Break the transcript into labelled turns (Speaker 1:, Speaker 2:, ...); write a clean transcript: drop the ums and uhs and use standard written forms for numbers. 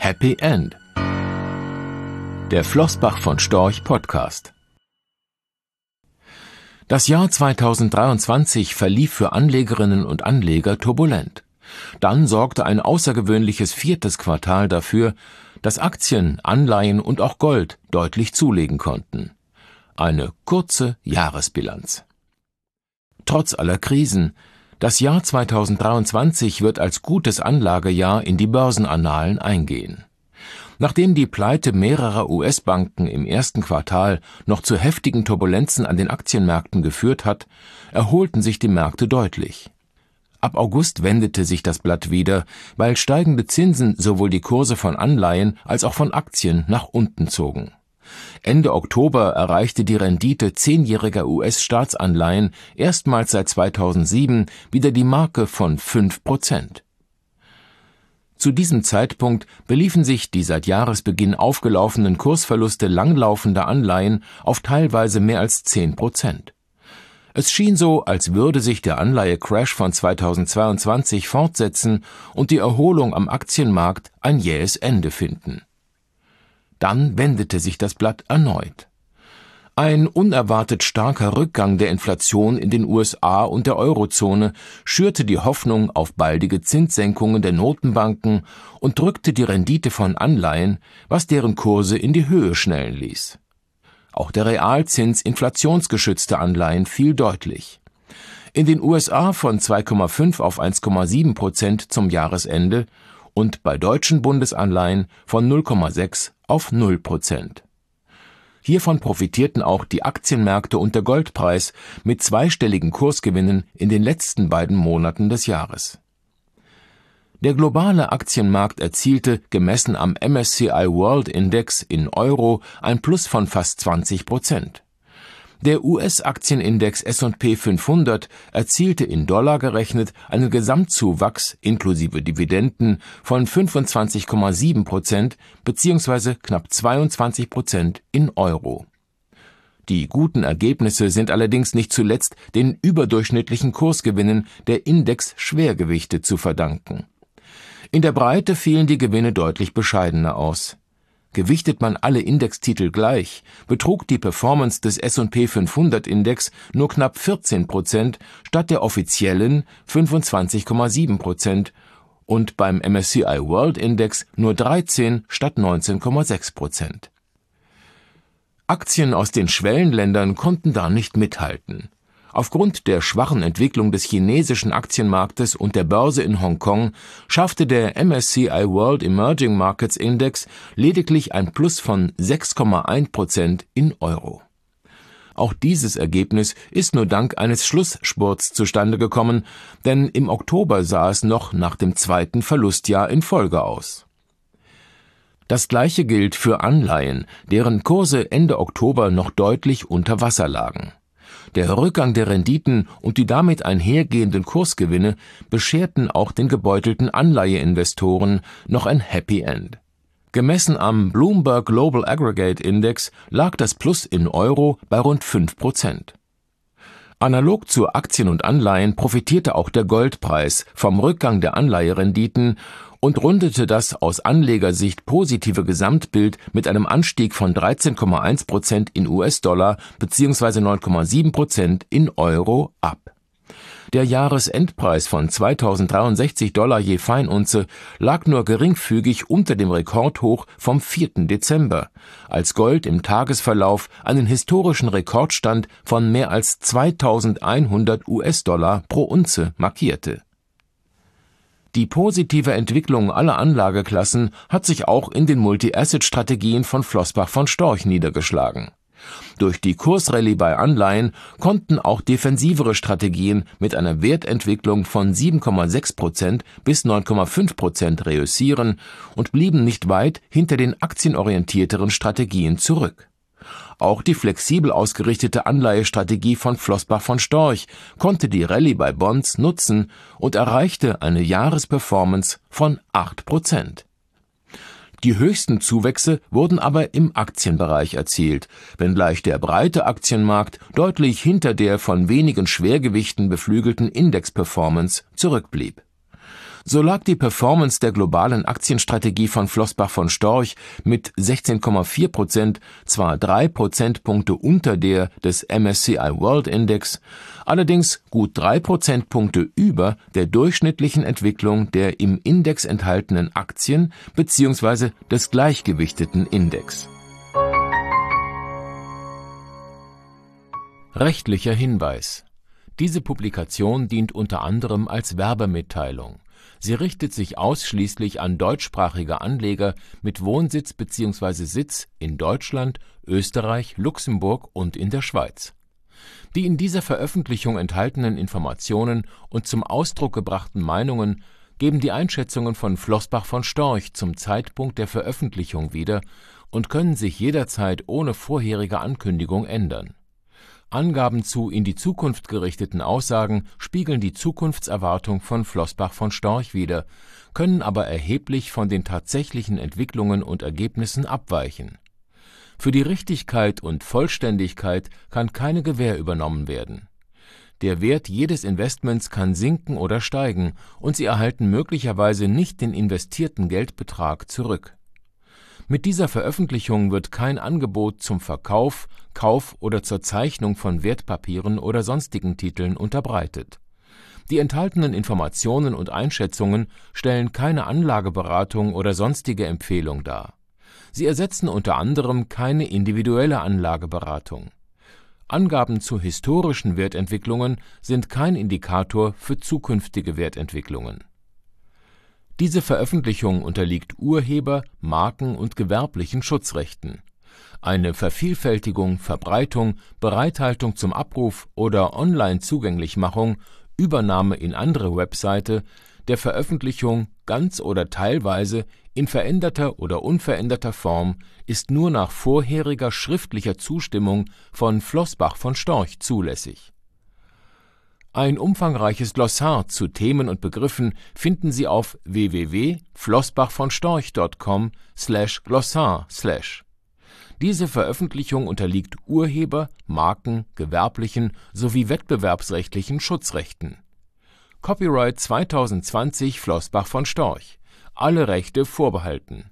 Speaker 1: Happy End. Der Flossbach von Storch Podcast. Das Jahr 2023 verlief für Anlegerinnen und Anleger turbulent. Dann sorgte ein außergewöhnliches viertes Quartal dafür, dass Aktien, Anleihen und auch Gold deutlich zulegen konnten. Eine kurze Jahresbilanz. Trotz aller Krisen, das Jahr 2023 wird als gutes Anlagejahr in die Börsenannalen eingehen. Nachdem die Pleite mehrerer US-Banken im ersten Quartal noch zu heftigen Turbulenzen an den Aktienmärkten geführt hat, erholten sich die Märkte deutlich. Ab August wendete sich das Blatt wieder, weil steigende Zinsen sowohl die Kurse von Anleihen als auch von Aktien nach unten zogen. Ende Oktober erreichte die Rendite 10-jähriger US-Staatsanleihen erstmals seit 2007 wieder die Marke von 5%. Zu diesem Zeitpunkt beliefen sich die seit Jahresbeginn aufgelaufenen Kursverluste langlaufender Anleihen auf teilweise mehr als 10%. Es schien so, als würde sich der Anleihe-Crash von 2022 fortsetzen und die Erholung am Aktienmarkt ein jähes Ende finden. Dann wendete sich das Blatt erneut. Ein unerwartet starker Rückgang der Inflation in den USA und der Eurozone schürte die Hoffnung auf baldige Zinssenkungen der Notenbanken und drückte die Rendite von Anleihen, was deren Kurse in die Höhe schnellen ließ. Auch der Realzins inflationsgeschützter Anleihen fiel deutlich. In den USA von 2,5 auf 1,7% zum Jahresende und bei deutschen Bundesanleihen von 0,6 auf 0%. Hiervon profitierten auch die Aktienmärkte und der Goldpreis mit zweistelligen Kursgewinnen in den letzten beiden Monaten des Jahres. Der globale Aktienmarkt erzielte, gemessen am MSCI World Index in Euro, ein Plus von fast 20%. Der US-Aktienindex S&P 500 erzielte in Dollar gerechnet einen Gesamtzuwachs inklusive Dividenden von 25,7% bzw. knapp 22% in Euro. Die guten Ergebnisse sind allerdings nicht zuletzt den überdurchschnittlichen Kursgewinnen der Index-Schwergewichte zu verdanken. In der Breite fielen die Gewinne deutlich bescheidener aus. Gewichtet man alle Indextitel gleich, betrug die Performance des S&P 500-Index nur knapp 14% statt der offiziellen 25,7% und beim MSCI World Index nur 13 statt 19,6%. Aktien aus den Schwellenländern konnten da nicht mithalten. Aufgrund der schwachen Entwicklung des chinesischen Aktienmarktes und der Börse in Hongkong schaffte der MSCI World Emerging Markets Index lediglich ein Plus von 6,1% in Euro. Auch dieses Ergebnis ist nur dank eines Schlussspurts zustande gekommen, denn im Oktober sah es noch nach dem zweiten Verlustjahr in Folge aus. Das Gleiche gilt für Anleihen, deren Kurse Ende Oktober noch deutlich unter Wasser lagen. Der Rückgang der Renditen und die damit einhergehenden Kursgewinne bescherten auch den gebeutelten Anleiheinvestoren noch ein Happy End. Gemessen am Bloomberg Global Aggregate Index lag das Plus in Euro bei rund 5%. Analog zu Aktien und Anleihen profitierte auch der Goldpreis vom Rückgang der Anleiherenditen und rundete das aus Anlegersicht positive Gesamtbild mit einem Anstieg von 13,1% in US-Dollar bzw. 9,7% in Euro ab. Der Jahresendpreis von $2063 je Feinunze lag nur geringfügig unter dem Rekordhoch vom 4. Dezember, als Gold im Tagesverlauf einen historischen Rekordstand von mehr als 2100 US-Dollar pro Unze markierte. Die positive Entwicklung aller Anlageklassen hat sich auch in den Multi-Asset-Strategien von Flossbach von Storch niedergeschlagen. Durch die Kursrallye bei Anleihen konnten auch defensivere Strategien mit einer Wertentwicklung von 7,6% bis 9,5% reüssieren und blieben nicht weit hinter den aktienorientierteren Strategien zurück. Auch die flexibel ausgerichtete Anleihestrategie von Flossbach von Storch konnte die Rallye bei Bonds nutzen und erreichte eine Jahresperformance von 8%. Die höchsten Zuwächse wurden aber im Aktienbereich erzielt, wenngleich der breite Aktienmarkt deutlich hinter der von wenigen Schwergewichten beflügelten Index-Performance zurückblieb. So lag die Performance der globalen Aktienstrategie von Flossbach von Storch mit 16,4% zwar 3 Prozentpunkte unter der des MSCI World Index, allerdings gut 3 Prozentpunkte über der durchschnittlichen Entwicklung der im Index enthaltenen Aktien bzw. des gleichgewichteten Index. Rechtlicher Hinweis: Diese Publikation dient unter anderem als Werbemitteilung. Sie richtet sich ausschließlich an deutschsprachige Anleger mit Wohnsitz bzw. Sitz in Deutschland, Österreich, Luxemburg und in der Schweiz. Die in dieser Veröffentlichung enthaltenen Informationen und zum Ausdruck gebrachten Meinungen geben die Einschätzungen von Flossbach von Storch zum Zeitpunkt der Veröffentlichung wieder und können sich jederzeit ohne vorherige Ankündigung ändern. Angaben zu in die Zukunft gerichteten Aussagen spiegeln die Zukunftserwartung von Flossbach von Storch wider, können aber erheblich von den tatsächlichen Entwicklungen und Ergebnissen abweichen. Für die Richtigkeit und Vollständigkeit kann keine Gewähr übernommen werden. Der Wert jedes Investments kann sinken oder steigen, und Sie erhalten möglicherweise nicht den investierten Geldbetrag zurück. Mit dieser Veröffentlichung wird kein Angebot zum Verkauf, Kauf oder zur Zeichnung von Wertpapieren oder sonstigen Titeln unterbreitet. Die enthaltenen Informationen und Einschätzungen stellen keine Anlageberatung oder sonstige Empfehlung dar. Sie ersetzen unter anderem keine individuelle Anlageberatung. Angaben zu historischen Wertentwicklungen sind kein Indikator für zukünftige Wertentwicklungen. Diese Veröffentlichung unterliegt Urheber-, Marken- und gewerblichen Schutzrechten. Eine Vervielfältigung, Verbreitung, Bereithaltung zum Abruf oder Online-Zugänglichmachung, Übernahme in andere Webseite der Veröffentlichung ganz oder teilweise in veränderter oder unveränderter Form ist nur nach vorheriger schriftlicher Zustimmung von Flossbach von Storch zulässig. Ein umfangreiches Glossar zu Themen und Begriffen finden Sie auf www.flossbachvonstorch.com/glossar/. Diese Veröffentlichung unterliegt Urheber-, Marken-, gewerblichen sowie wettbewerbsrechtlichen Schutzrechten. Copyright 2020 Flossbach von Storch. Alle Rechte vorbehalten.